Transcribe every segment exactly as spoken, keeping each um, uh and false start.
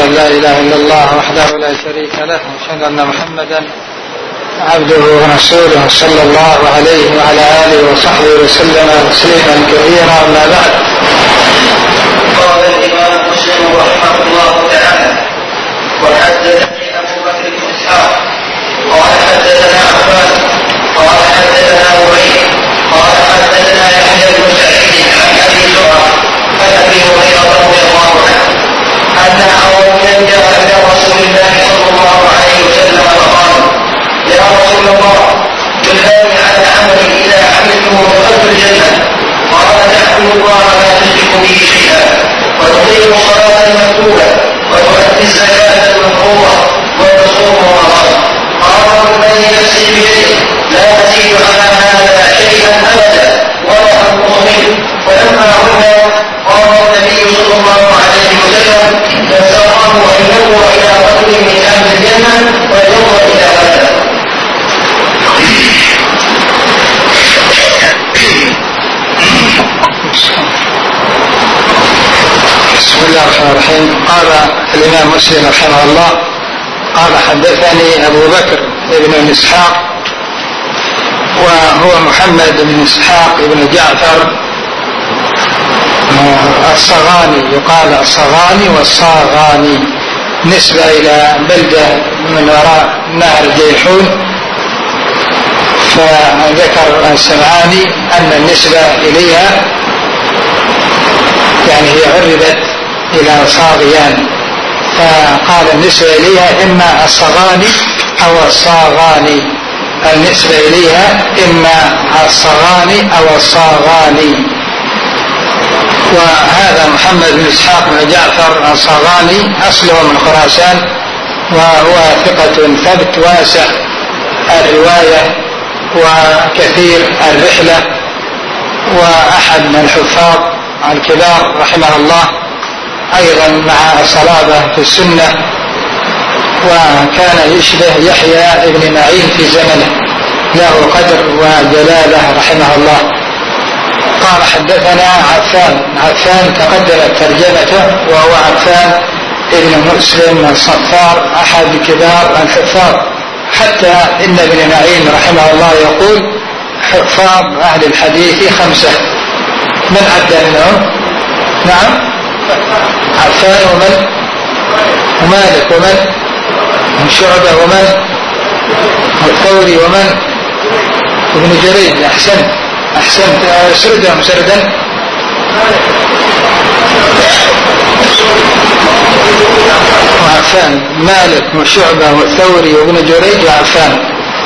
أن لا إله إلا الله وحده لا شريك له وأشهد أن محمدا عبده ورسوله صلى الله عليه وعلى آله وصحبه وسلم تسليما كثيرا. أما بعد، قال الإمام مسلم رحمه الله تعالى: وحدثني أبو بكر بن إسحاق قال حدثنا عفان قال حدثنا وليد قال حدثنا يحيى بن سعيد عن أبي زرعة عن أبي هريرة رضي الله عنه أن أعرابيا جاء إلى رسول الله صلى الله عليه وسلم فقال: يا رسول الله، دلني على عمل إذا عملته دخلت الجنة. قال: تعبد الله لا تشرك به شيئا، وتقيم الصلاة المكتوبة، وتؤدي الزكاة المفروضة، وتصوم رمضان. قال: والذي نفسي بيده لا أزيد على هذا شيئا أبدا ولا أنقص منه. ولما قلنا قال النبي صلى الله عليه وسلم: فسره أن ينظر إلى رجل من أهل الجنة وينظر إلى هذا. بسم الله الرحمن الرحيم. قال الإمام مسلم رحمه الله: قال حدثني أبو بكر بن إسحاق، وهو محمد بن إسحاق بن جعفر الصغاني، يقال الصغاني والصاغاني، نسبة إلى بلدة من وراء نهر جيحون. فذكر السمعاني أن النسبة إليها يعني هي عربت إلى صاغيان، فقال النسبة إليها إما الصغاني أو الصاغاني، النسبة إليها إما الصغاني أو الصاغاني. وهذا محمد بن إسحاق بن جعفر الصاغاني أصله من خراسان، وهو ثقة ثبت واسع الرواية وكثير الرحلة، وأحد من الحفاظ الكبار رحمه الله، أيضا مع صلابة في السنة، وكان يشبه يحيى بن معين في زمنه، له قدر وجلالة رحمه الله. قال حدثنا عفان. عفان تقدمت ترجمته، وهو عفان ابن مسلم الصفار، أحد كبار الحفاظ، حتى إن ابن معين رحمه الله يقول: حفاظ أهل الحديث خمسة. من عد منهم؟ نعم، عفان ومن؟ ومالك ومن؟ شعبة ومن؟ والثوري ومن؟ ابن جريج. أحسنت أحسنت سردهم سردا. وعفان، مالك وشعبة والثوري وابن جريج وعفان.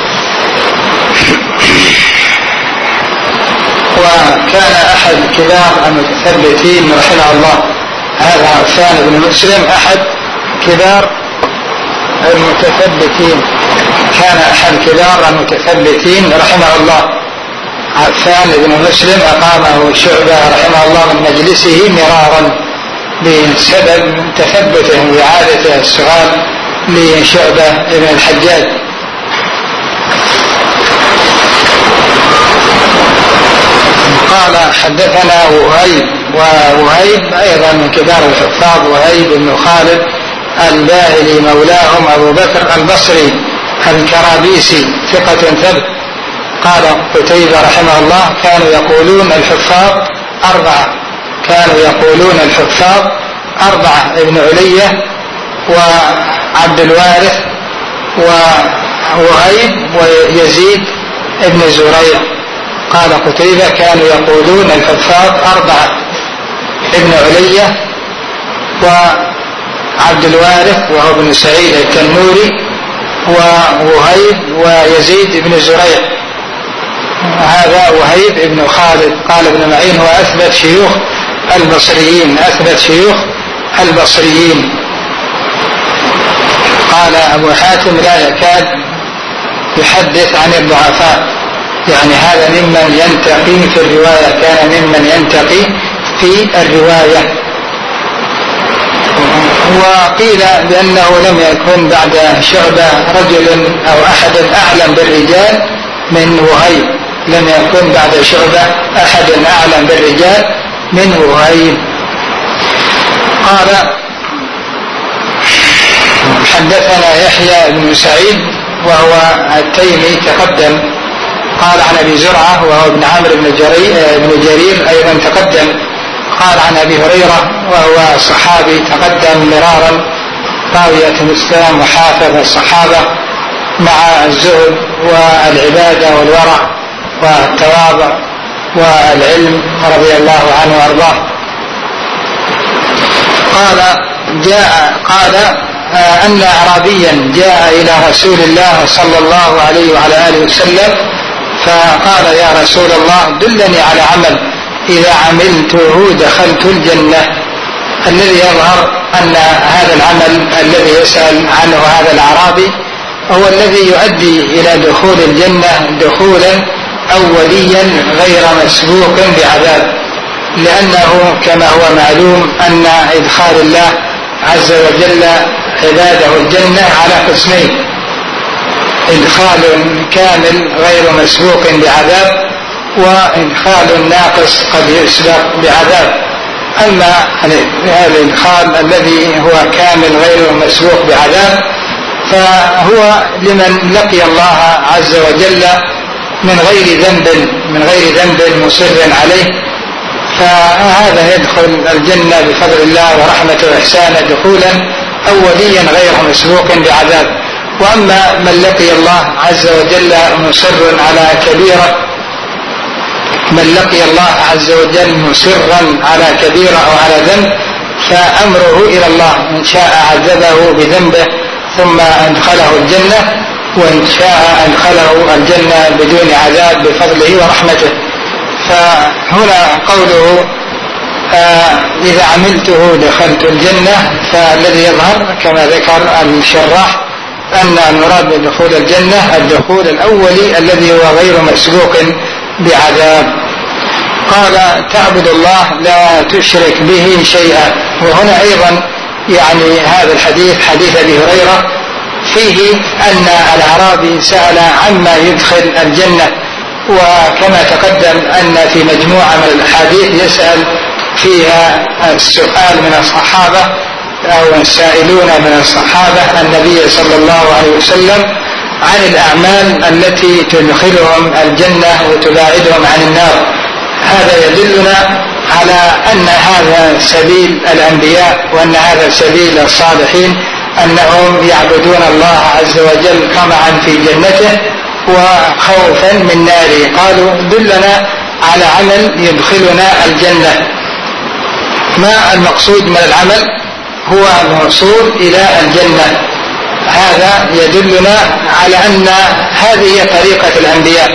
وكان أحد كبار المتثبتين رحمه الله، هذا عفان بن مسلم أحد كبار المتثبتين، كان أحد كبار المتثبتين رحمه الله. عفان بن مسلم أقامه شعبة رحمه الله من مجلسه مرارا بسبب تثبته وإعادته السؤال لشعبة بن الحجاج. قال حدثنا وهيب، ووهيب أيضا من كبار الحفاظ، وهيب بن خالد الباهلي مولاهم أبو بكر البصري الكرابيسي ثقة ثبت. قال قتيبة رحمه الله: كانوا يقولون الحفاظ أربعة، كانوا يقولون الحفاظ أربعة: ابن علية وعبد الوارث ووهيب ويزيد ابن زريع. قال قتيبة: كانوا يقولون الحفاظ أربعة: ابن علية وعبد الوارث وهو ابن سعيد التنوري ووهيب ويزيد ابن زريع. هذا وهيب ابن خالد. قال ابن معين: هو أثبت شيوخ البصريين، أثبت شيوخ البصريين. قال أبو حاتم: لا يكاد يحدث عن الضعفاء، يعني هذا ممن ينتقي في الرواية، كان ممن ينتقي في الرواية. وقيل بأنه لم يكن بعد شعبة رجل أو أحد أعلم بالرجال من وهيب، لم يكن بعد شعبة أحد أعلم بالرجال من وهيب. قال حدثنا يحيى بن سعيد وهو التيمي تقدم، قال عن أبي زرعة وهو ابن عمرو بن جرير, بن جرير أيضا تقدم، قال عن أبي هريرة وهو صحابي تقدم مرارا، راوية الإسلام وحافظ الصحابة مع الزهد والعبادة والورع والتواضع والعلم رضي الله عنه وارضاه. قال جاء قال آه أن أعرابيا جاء إلى رسول الله صلى الله عليه وعلى آله وسلم فقال يا رسول الله دلني على عمل إذا عملته دخلت الجنة. الذي يظهر أن هذا العمل الذي يسأل عنه هذا الأعرابي هو الذي يؤدي إلى دخول الجنة دخولا أوليا غير مسبوق بعذاب، لأنه كما هو معلوم أن إدخال الله عز وجل عباده الجنة على قسمين: إدخال كامل غير مسبوق بعذاب، وإدخال ناقص قد يسبق بعذاب. أما الإدخال الذي هو كامل غير مسبوق بعذاب فهو لمن لقي الله عز وجل من غير ذنب من غير ذنب مصر عليه، فهذا يدخل الجنة بفضل الله ورحمته وإحسانه دخولا أوليا غير مسبوق بعذاب. وأما من لقي الله عز وجل مصر على كبيرة من لقي الله عز وجل مصرا على كبيرة أو على ذنب فأمره إلى الله، إن شاء عذبه بذنبه ثم أدخله الجنة، وإن شاء أدخله الجنة بدون عذاب بفضله ورحمته. فهنا قوله آه إذا عملته دخلت الجنة، فالذي يظهر كما ذكر الشراح أن المراد بدخول الجنة الدخول الأولي الذي هو غير مسبوق بعذاب. قال تعبد الله لا تشرك به شيئا. وهنا أيضا يعني هذا الحديث حديث أبي هريرة فيه أن الأعرابي سأل عما يدخل الجنة، وكما تقدم أن في مجموعة من الأحاديث يسأل فيها السؤال من الصحابة أو السائلون من الصحابة النبي صلى الله عليه وسلم عن الأعمال التي تدخلهم الجنة وتباعدهم عن النار. هذا يدلنا على أن هذا سبيل الأنبياء وأن هذا سبيل الصالحين، أنهم يعبدون الله عز وجل طمعا في جنته وخوفا من ناره. قالوا دلنا على عمل يدخلنا الجنة. ما المقصود من العمل؟ هو الوصول إلى الجنة. هذا يدلنا على أن هذه هي طريقة الأنبياء.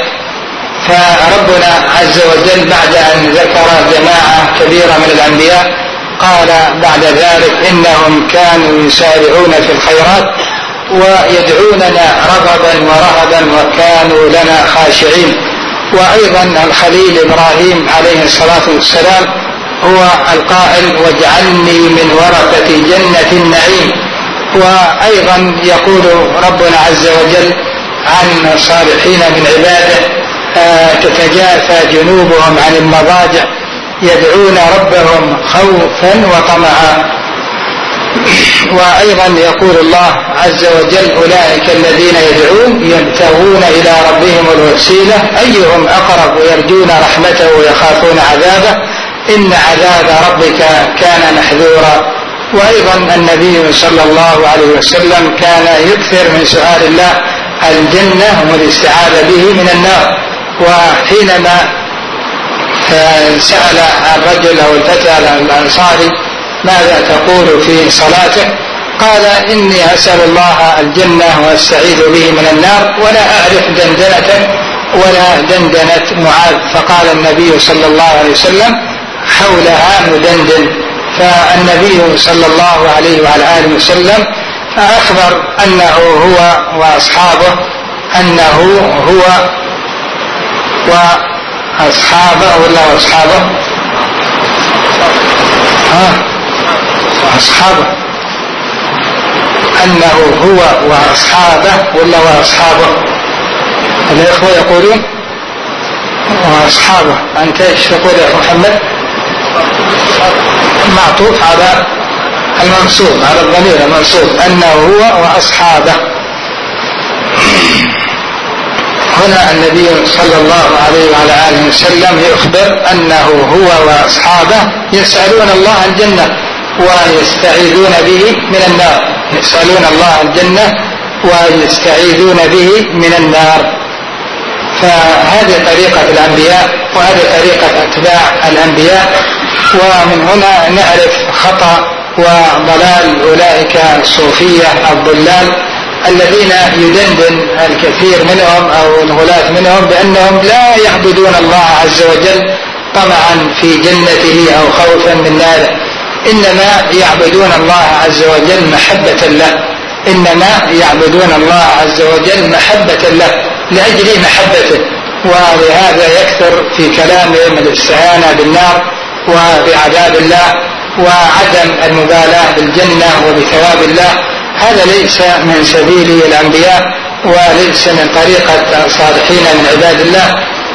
فربنا عز وجل بعد أن ذكر جماعة كبيرة من الأنبياء قال بعد ذلك إنهم كانوا يسارعون في الخيرات ويدعوننا رغبا ورهبا وكانوا لنا خاشعين. وأيضا الخليل إبراهيم عليه الصلاة والسلام هو القائل واجعلني من ورثة جنة النعيم. وأيضا يقول ربنا عز وجل عن الصالحين من عباده آه تتجافى جنوبهم عن المضاجع يدعون ربهم خوفا وطمعا. وأيضا يقول الله عز وجل أولئك الذين يدعون يبتغون إلى ربهم الوسيلة أيهم أقرب ويرجون رحمته ويخافون عذابه إن عذاب ربك كان محذورا. وأيضا النبي صلى الله عليه وسلم كان يكثر من سؤال الله الجنة والاستعاذة به من النار. وحينما سأل الرجل أو الفتى الأنصاري ماذا تقول في صلاتك؟ قال إني أسأل الله الجنة وأستعيذ به من النار ولا أعرف دندنة ولا دندنة معاذ. فقال النبي صلى الله عليه وسلم حولها مدندن. فالنبي صلى الله عليه وعلى آله وسلم أخبر أنه هو وأصحابه أنه هو وأصحابه ولا أصحابه ها أصحابه أنه هو وأصحابه ولا وأصحابه. الإخوة يقولون وأصحابه. أنت إيش تقول يا محمد؟ معطوف على المنصوب على الضمير المنصوب أنه هو وأصحابه. هنا النبي صلى الله عليه وعلى آله وسلم يخبر أنه هو وأصحابه يسألون الله الجنة ويستعيذون به من النار، يسألون الله الجنة ويستعيذون به من النار. فهذه طريقة الأنبياء وهذه طريقة أتباع الأنبياء. ومن هنا نعرف خطأ وضلال أولئك الصوفية الضلال الذين يدندن الكثير منهم أو الغلاة منهم بأنهم لا يعبدون الله عز وجل طمعا في جنته أو خوفا من ناره، إنما يعبدون الله عز وجل محبة له، إنما يعبدون الله عز وجل محبة له لأجل محبته. ولهذا يكثر في كلامهم الاستعانة بالنار وبعذاب الله وعدم المبالاة بالجنة وبثواب الله. هذا ليس من سبيل الأنبياء وليس من طريقة الصالحين من عباد الله.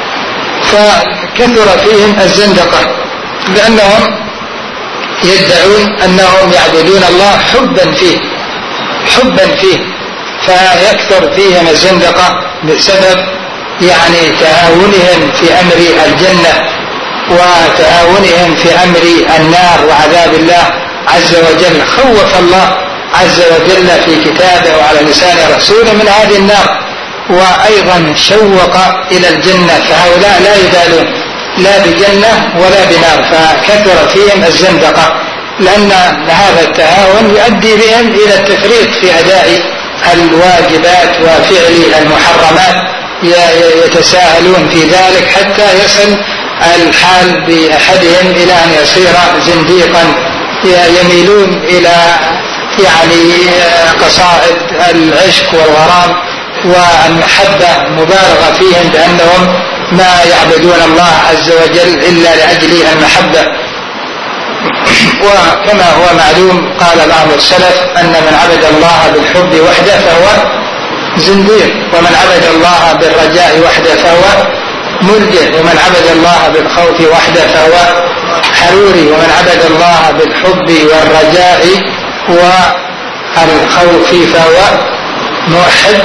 فكثر فيهم الزندقة لأنهم يدعون أنهم يعبدون الله حبا فيه حبا فيه فيكثر فيهم الزندقة بسبب يعني تهاونهم في أمر الجنة وتهاونهم في أمر النار وعذاب الله عز وجل. خوف الله عز وجل في كتابه وعلى لسان رسوله من هذه النار، وأيضا شوق إلى الجنة، فهؤلاء لا يبالون لا بجنة ولا بنار، فكثر فيهم الزندقة لأن هذا التهاون يؤدي بهم إلى التفريط في أداء الواجبات وفعل المحرمات، يتساهلون في ذلك حتى يصل الحال بأحدهم إلى أن يصير زنديقا، يميلون إلى يعني قصائد العشق والغرام والمحبة مبالغة فيهم بأنهم ما يعبدون الله عز وجل إلا لأجل المحبة. وكما هو معلوم قال بعض السلف أن من عبد الله بالحب وحده فهو زنديق، ومن عبد الله بالرجاء وحده فهو مرجع، ومن عبد الله بالخوف وحده فهو حروري، ومن عبد الله بالحب والرجاء والخوف فهو موحد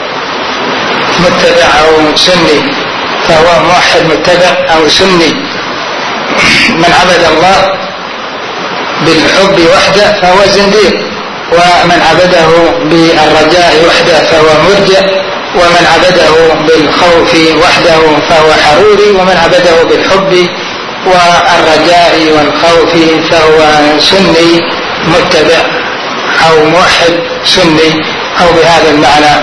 متبع أو سني، فهو موحد متبع أو سني. من عبد الله بالحب وحده فهو زنديق، ومن عبده بالرجاء وحده فهو مرجع، ومن عبده بالخوف وحده فهو حروري، ومن عبده بالحب والرجاء والخوف فهو سني متبع أو موحد سني أو بهذا المعنى.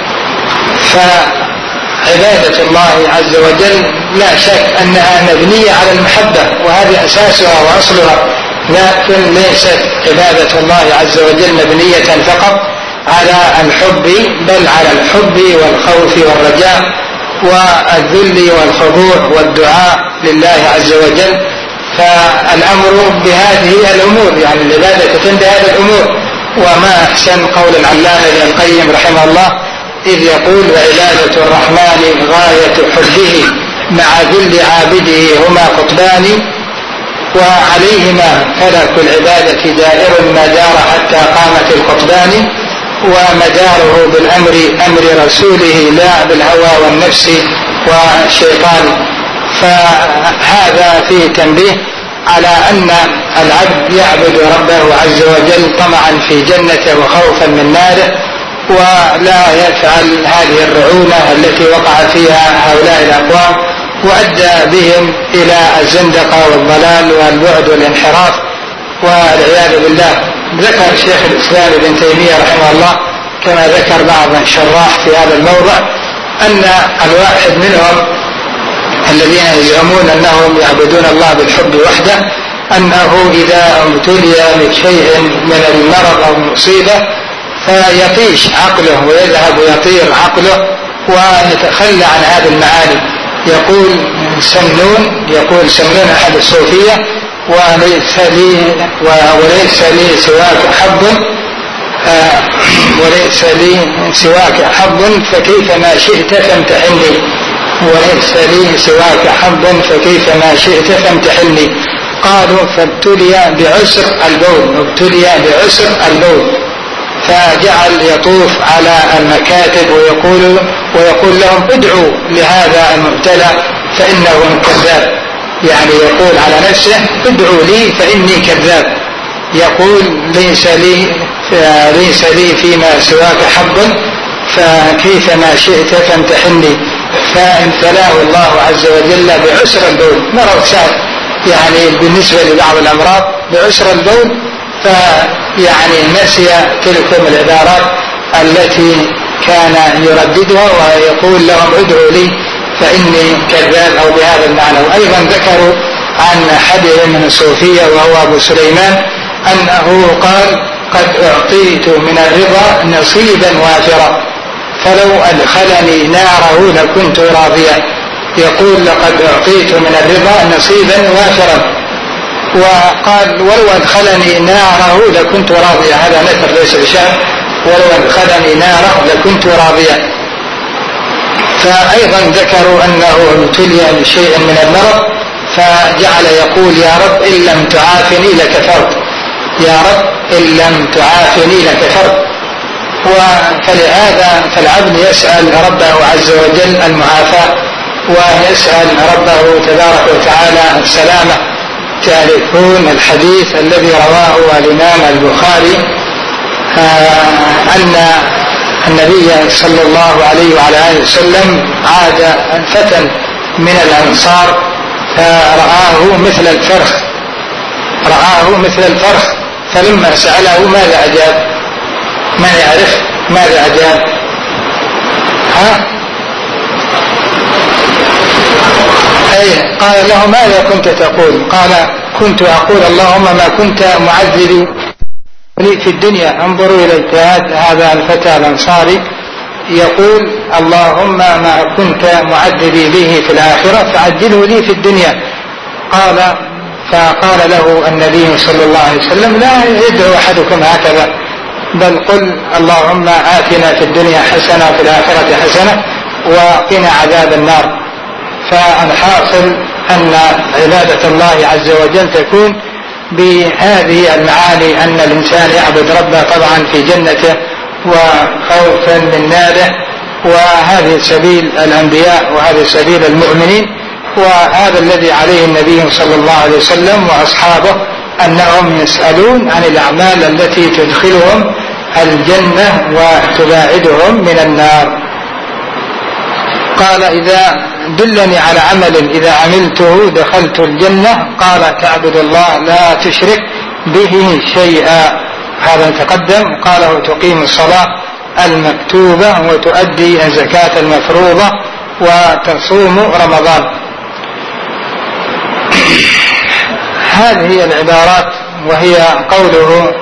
فعبادة الله عز وجل لا شك أنها مبنية على المحبة، وهذه أساسها وأصلها، لكن ليست عبادة الله عز وجل مبنية فقط على الحب، بل على الحب والخوف والرجاء والذل والخضوع والدعاء لله عز وجل. فالأمر بهذه الأمور، يعني العبادة تتم بهذه الأمور. وما أحسن قول العلامة ابن القيم رحمه الله إذ يقول وعبادة الرحمن غاية حبه مع ذل عابده هما قطبان، وعليهما فلك العبادة دائر ما دار حتى قامت القطبان، ومداره بالأمر أمر رسوله لا بالهوى والنفس والشيطان. فهذا فيه تنبيه على أن العبد يعبد ربه عز وجل طمعا في جنته وخوفا من ناره، ولا يفعل هذه الرعونة التي وقع فيها هؤلاء الأقوام وأدى بهم إلى الزندقة والضلال والبعد والانحراف والعياذ بالله. ذكر شيخ الإسلام ابن تيمية رحمه الله كما ذكر بعض الشراح في هذا الموضع أن الواحد منهم الذين يزعمون أنهم يعبدون الله بالحب وحده أنه إذا ابتلي بشيء من المرض أو المصيبة فيطيش عقله ويذهب ويطير عقله ويتخلى عن هذه المعاني. يقول سمنون يقول سمنون أحد الصوفية وليس لي وليس لي سواك حظ آه وليس لي سواك حظ فكيف ما شئت فامتحني وليس لي سواك حظ فكيف ما شئت فامتحني. قالوا فابتلي بعسر البول، ابتلي بعسر البول، فجعل يطوف على المكاتب ويقول ويقول لهم ادعوا لهذا المبتلى فإنه كذاب، يعني يقول على نفسه ادعوا لي فإني كذاب، يقول ليس لي ليس لي فيما سواك حظ فكيف ما شئت فامتحني، فامتلاه الله عز وجل بعسر البول، مرض سهل يعني بالنسبة لبعض الأمراض بعسر البول، فيعني نسي تلكم العبارات التي كان يرددها ويقول لهم ادعوا لي فإني كذاب أو بهذا المعنى. وأيضا ذكروا عن حديث من الصوفية وهو أبو سليمان أنه قال قد أعطيت من الرضا نصيبا وافرا فلو أدخلني ناره لكنت راضيا، يقول لقد أعطيت من الرضا نصيبا وافرا، وقال ولو أدخلني ناره لكنت راضيا، هذا نثر ليس بشأن، ولو أدخلني ناره لكنت راضيا. فأيضا ذكروا أنه ابتلي بشيء من المرض فجعل يقول يا رب إن لم تعافني لكفرت، يا رب إن لم تعافني لكفرت. فلهذا فالعبد يسأل ربه عز وجل المعافاة ويسأل ربه تبارك وتعالى السلامة. تعرفون الحديث الذي رواه الإمام البخاري أن النبي صلى الله عليه وعلى آله وسلم عاد فتى من الأنصار فرآه مثل الفرخ، رآه مثل الفرخ، فلما سأله ماذا أجاب؟ ما يعرف ماذا أجاب؟ ها؟ أي قال له ماذا كنت تقول؟ قال كنت أقول اللهم ما كنت معذبي في الدنيا. انظروا إلى اجتهاد هذا الفتى الأنصاري يقول اللهم ما كنت معذبي به في الآخرة فعجله لي في الدنيا. قال فقال له النبي صلى الله عليه وسلم لا يدعو أحدكم هكذا، بل قل اللهم آتنا في الدنيا حسنة وفي الآخرة حسنة وقنا عذاب النار. فالحاصل أن عبادة الله عز وجل تكون بهذه المعاني، أن الإنسان يعبد ربه طبعا في جنته وخوفا من ناره، وهذه سبيل الأنبياء وهذه سبيل المؤمنين، وهذا الذي عليه النبي صلى الله عليه وسلم وأصحابه أنهم يسألون عن الأعمال التي تدخلهم الجنة وتباعدهم من النار. قال إذا دلني على عمل إذا عملته دخلت الجنة، قال تعبد الله لا تشرك به شيئا، هذا تقدم. قاله تقيم الصلاة المكتوبة وتؤدي الزكاة المفروضة وتصوم رمضان. هذه العبارات وهي قوله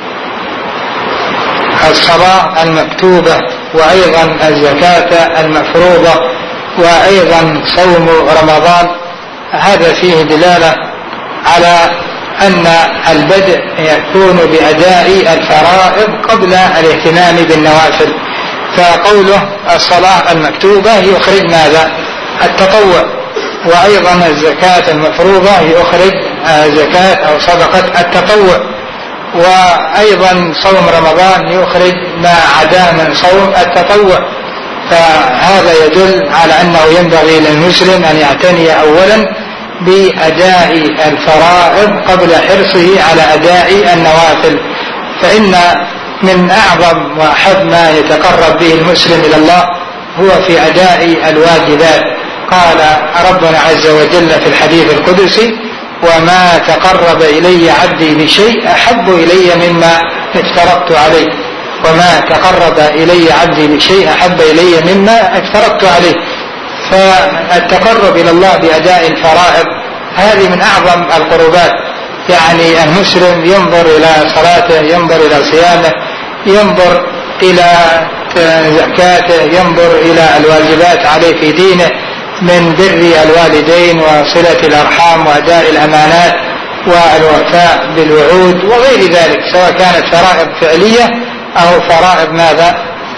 الصلاة المكتوبة وأيضا الزكاة المفروضة وأيضا صوم رمضان، هذا فيه دلالة على أن البدء يكون بأداء الفرائض قبل الاهتمام بالنوافل. فقوله الصلاة المكتوبة يخرج ماذا؟ التطوع، وأيضا الزكاة المفروضة يخرج زكاة أو صدقة التطوع، وأيضا صوم رمضان يخرج ما عدا من صوم التطوع. فهذا يدل على أنه ينبغي للمسلم أن يعتني أولا بأداء الفرائض قبل حرصه على أداء النوافل، فإن من أعظم وأحب ما يتقرب به المسلم إلى الله هو في أداء الواجبات. قال ربنا عز وجل في الحديث القدسي وما تقرب إلي عبدي بشيء أحب إلي مما افترضت عليه، وما تقرب إلي عبدي بشيء أحب إلي مما افترضت عليه. فالتقرب إلى الله بأداء الفرائض هذه من أعظم القربات، يعني المسلم ينظر إلى صلاته، ينظر إلى صيامه، ينظر إلى زكاته، ينظر إلى الواجبات عليه في دينه من بر الوالدين وصلة الأرحام وأداء الأمانات والوفاء بالوعود وغير ذلك، سواء كانت فرائض فعلية أو فرائض ماذا؟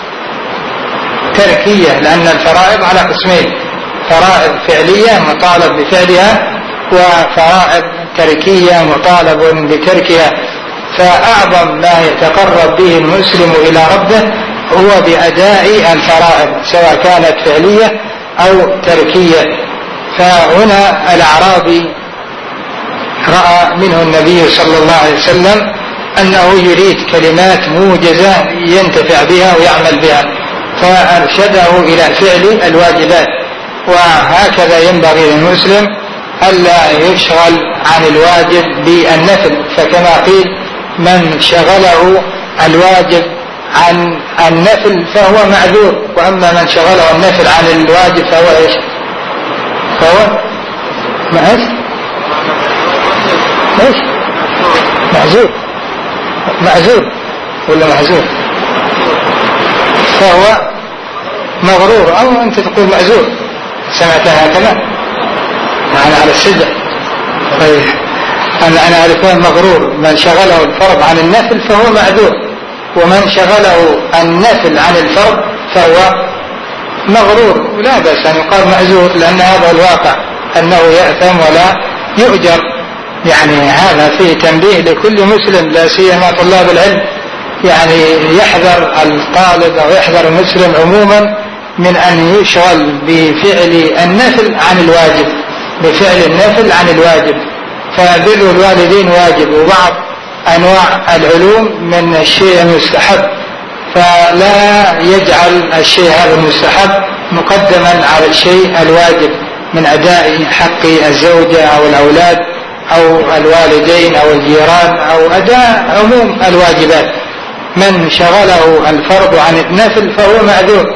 تركية، لأن الفرائض على قسمين: فرائض فعلية مطالب بفعلها، وفرائض تركية مطالب بتركها. فأعظم ما يتقرب به المسلم إلى ربه هو بأداء الفرائض سواء كانت فعلية أو تركية. فهنا الأعرابي رأى منه النبي صلى الله عليه وسلم أنه يريد كلمات موجزة ينتفع بها ويعمل بها، فأرشده إلى فعل الواجبات. وهكذا ينبغي للمسلم ألا يشغل عن الواجب بالنفل، فكما قيل من شغله الواجب عن النفل فهو معذور، وأما من شغله النفل عن الواجب فهو إيش؟ فهو معز؟ إيش؟ معذور معذور ولا معذور؟ فهو مغرور، أو أنت تقول معذور، سمعتها هكذا معنا على السجع. طيب أنا أنا أعرفون مغرور، من شغله الفرض عن النفل فهو معذور، ومن شغله النفل عن الفرض فهو مغرور. ولا بأس أن يقال معذور، لأن هذا الواقع أنه يأثم ولا يؤجر. يعني هذا فيه تنبيه لكل مسلم، لا سيما طلاب العلم، يعني يحذر الطالب أو يحذر المسلم عموما من أن يشغل بفعل النفل عن الواجب، بفعل النفل عن الواجب. فبر الوالدين واجب، وبعض أنواع العلوم من الشيء المستحب، فلا يجعل الشيء هذا المستحب مقدما على الشيء الواجب من أداء حق الزوجة أو الأولاد أو الوالدين أو الجيران أو أداء عموم الواجبات. من شغله الفرض عن النفل فهو معذور،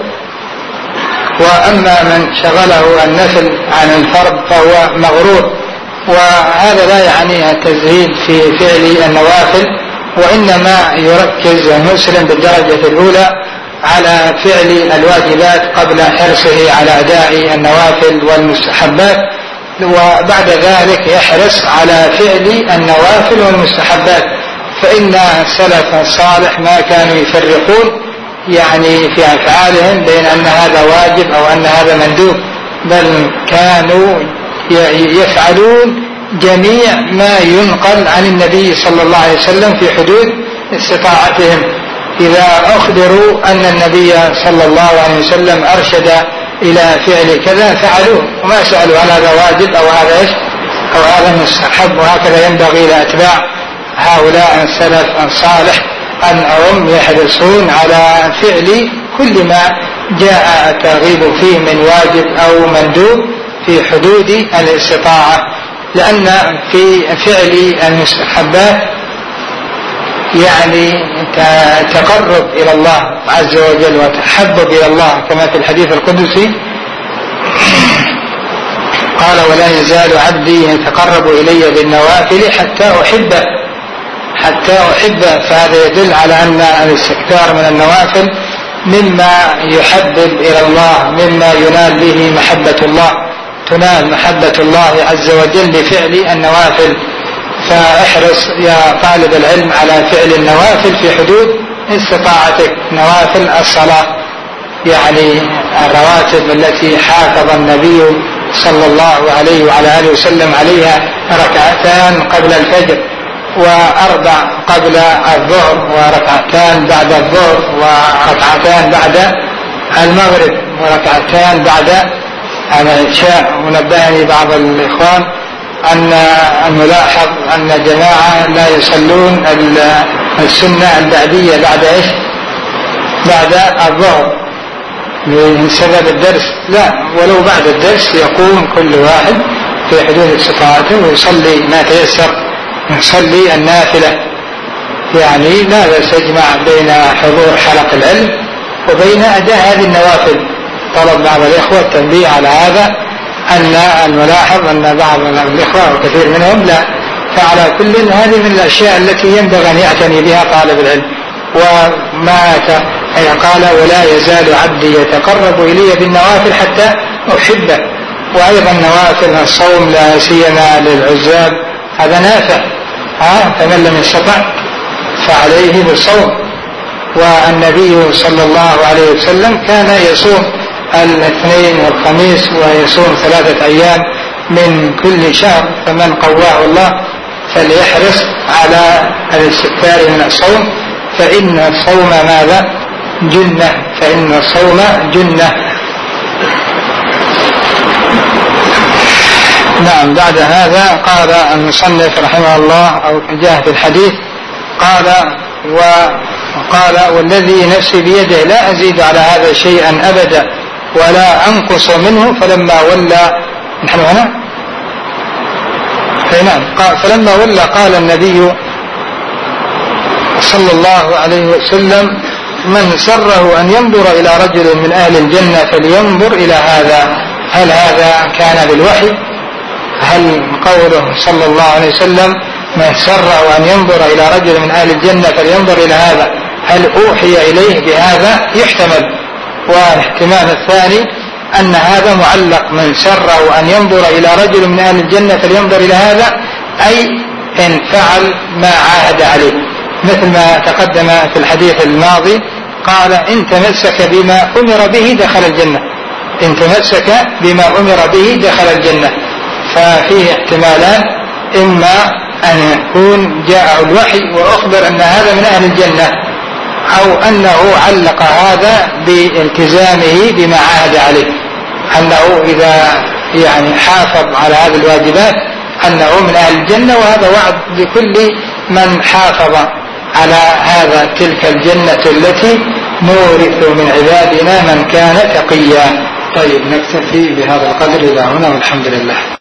وأما من شغله النفل عن الفرض فهو مغرور. وهذا لا يعني التزهيد في فعل النوافل، وإنما يركز المسلم بالدرجة الأولى على فعل الواجبات قبل حرصه على أداء النوافل والمستحبات، وبعد ذلك يحرص على فعل النوافل والمستحبات. فإن السلف الصالح ما كانوا يفرقون يعني في أفعالهم بين أن هذا واجب أو أن هذا مندوب، بل كانوا يفعلون جميع ما ينقل عن النبي صلى الله عليه وسلم في حدود استطاعتهم. إذا أخبروا أن النبي صلى الله عليه وسلم أرشد إلى فعل كذا فعلوه، وما سألوا هل هذا واجب أو هذا إيش أو هذا مستحب. وهكذا ينبغي لأتباع هؤلاء السلف الصالح أنهم يحرصون على فعل كل ما جاء الترغيب فيه من واجب أو مندوب في حدود الاستطاعة، لأن في فعل المستحبات يعني تقرب إلى الله عز وجل وتحبب إلى الله، كما في الحديث القدسي قال ولا يزال عبدي يتقرب إلي بالنوافل حتى أحبه حتى أحبه. فهذا يدل على أن الاستكثار من النوافل مما يحبب إلى الله، مما ينال به محبة الله، تنال محبة الله عز وجل بفعل النوافل. فاحرص يا طالب العلم على فعل النوافل في حدود استطاعتك. نوافل الصلاة يعني الرواتب التي حافظ النبي صلى الله عليه وعلى آله وسلم عليها، ركعتان قبل الفجر، وأربع قبل الظهر، وركعتان بعد الظهر، وركعتان بعد المغرب، وركعتان بعد العشاء. ونبهني بعض الإخوان أن الملاحظ أن جماعة لا يصلون السنة البعدية بعد إيش؟ بعد الظهر من سبب الدرس. لا، ولو بعد الدرس يقوم كل واحد في حدود استطاعته ويصلي ما تيسر، يصلي النافلة. يعني لا بأس يجمع بين حضور حلق العلم وبين أداء هذه النوافل. طلب بعض الإخوة التنبيه على هذا، أن الملاحظ أن بعض الإخوة وكثير منهم لا. فعلى كل هذه من الأشياء التي ينبغي أن يعتني بها طالب العلم. وما قال ولا يزال عبدي يتقرب إلي بالنوافل حتى أحبه. وأيضا نوافل الصوم لا سيما للعزاب هذا نافع، ها فمن لم يستطع فعليه بالصوم. والنبي صلى الله عليه وسلم كان يصوم الاثنين والخميس ويصوم ثلاثة أيام من كل شهر، فمن قواه الله فليحرص على الاستكثار من الصوم، فإن الصوم ماذا؟ جنة، فإن الصوم جنة. نعم. بعد هذا قال المصنف رحمه الله أو جاء في الحديث قال وقال والذي نفسي بيده لا أزيد على هذا شيئا أبدا ولا أنقص منه، فلما ولى نحن هنا قال فلما ولى قال النبي صلى الله عليه وسلم من سره أن ينظر إلى رجل من أهل الجنة فلينظر إلى هذا. هل هذا كان بالوحي؟ هل قوله صلى الله عليه وسلم من سره أن ينظر إلى رجل من أهل الجنة فلينظر إلى هذا هل أوحي إليه بهذا؟ يحتمل. والاحتمال الثاني أن هذا معلق، من سره أن ينظر إلى رجل من أهل الجنة فلينظر إلى هذا، أي إن فعل ما عاهد عليه، مثل ما تقدم في الحديث الماضي قال إن تمسك بما أمر به دخل الجنة، إن تمسك بما أمر به دخل الجنة. ففيه احتمالان، إما أن يكون جاءه الوحي وأخبر أن هذا من أهل الجنة، أو أنه علق هذا بالتزامه بما عاهد عليه، أنه إذا يعني حافظ على هذه الواجبات أنه من أهل الجنة، وهذا وعد لكل من حافظ على هذا تلك الجنة التي نورث من عبادنا من كان تقيا. طيب نكتفي بهذا القدر إلى هنا والحمد لله.